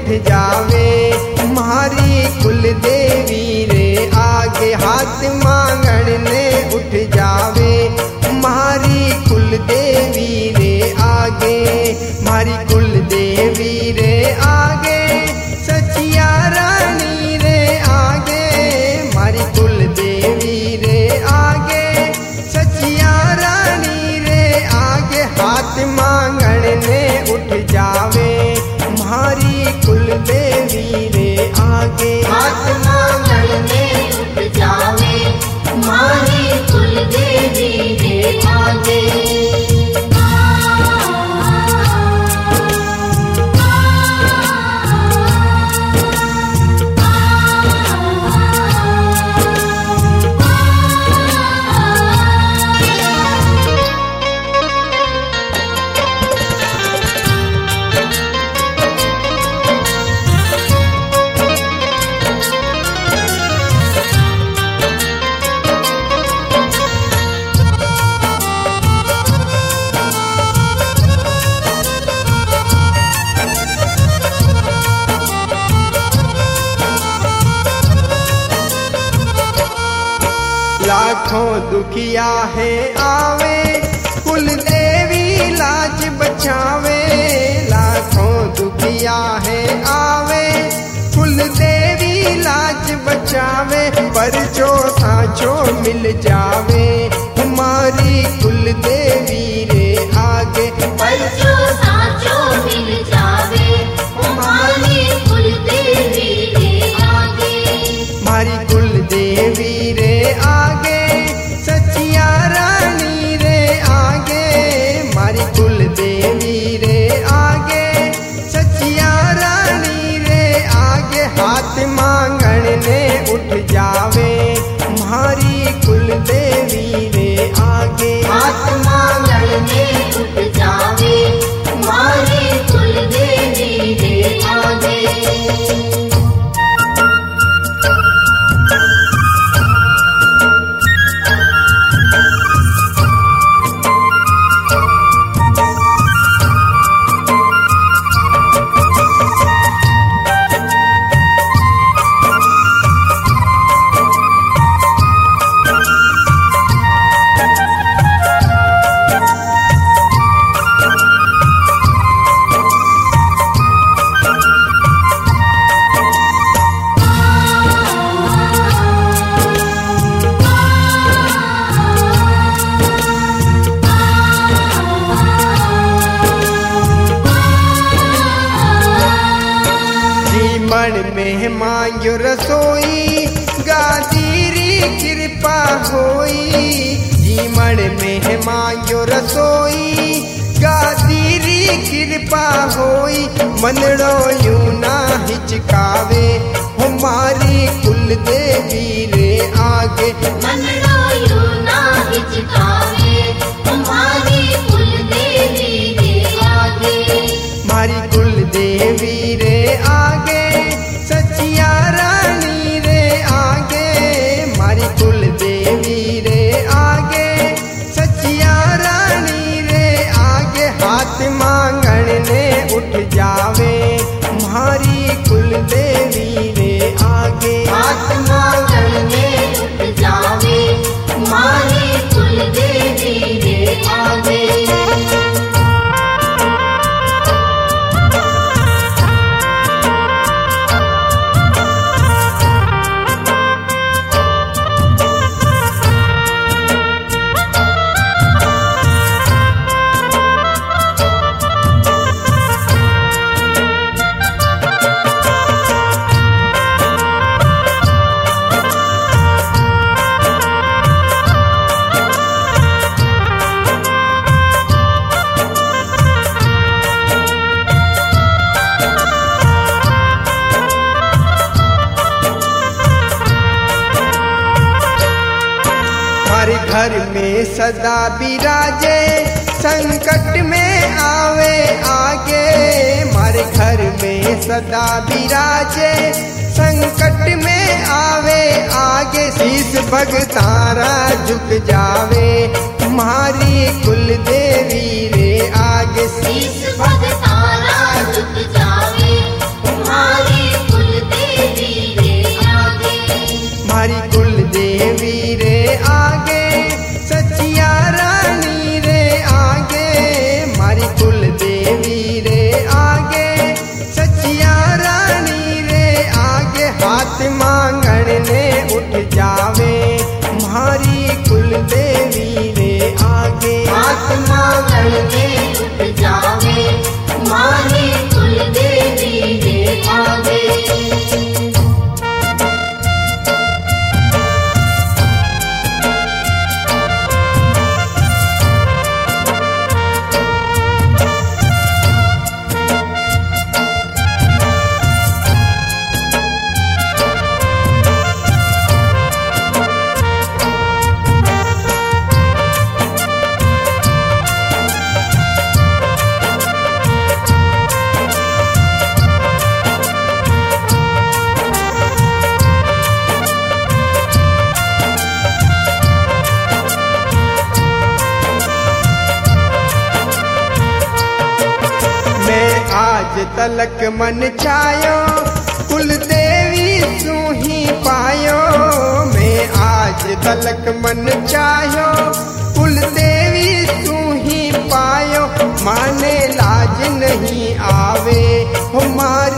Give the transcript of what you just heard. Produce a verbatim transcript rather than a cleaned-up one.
उठ जावे, मारी कुल देवी रे आगे हाथ मांगने उठ जावे, मारी कुल देवी रे आगे, मारी कुल देवी रे आगे, सचिया रानी रे आगे, मारी कुल देवी रे आगे, सचिया रानी रे आगे हाथ मांगने उठ जावे, मारी कुल देवी रे आगे हाथ मांगने उठ जावे, मारी कुल देवी रे आगे। लाखों दुखिया है आवे, कुल देवी लाज बचावे, लाखों दुखिया है आवे, कुल देवी लाज बचावे, पर जो साचो मिल जावे, हमारी कुल देवी रे आगे, पर जो साचो मिल जावे, हमारी कुल देवी रे आगे, मारी कुल देवी रे आगे, सचिया रानी रे आगे, मारी कुल देवी रे आगे, सचिया रानी रे आगे हाथ मांगने उठ जावे, मारी कुल देवी रे आगे हाथ मांगने उठ जावे, मारी कुल देवी रे आगे। मन में मांगो रसोई, गादीरी कृपा होई, जीवन में मांगो रसोई, गादीरी कृपा होई, मनड़ो यूं ना हिचकावे, हमारी कुल देवी रे आगे, मनड़ो यूं ना हिचकावे, हमारी कुल देवी रे आगे, मारी कुल देवी रे आगे, सचिया रानी रे आगे, मारी कुल देवी रे आगे, सचिया रानी रे आगे हाथ मांगने उठ जावे, मारी कुल देवी रे आगे हाथ मांगने उठ जावे, मारी कुल देवी रे आगे। घर में सदा विराजे, संकट में आवे आगे, मारे घर में सदा विराजे, संकट में आवे आगे, शीस भगतारा झुक जावे, मारी कुल देवी रे आगे, शीस भगतारा झुक जावे, तलक मन चायो कुल देवी तू ही पायो। मैं आज तलक मन चायो कुल देवी तू ही पायो। माने लाज नहीं आवे हमारी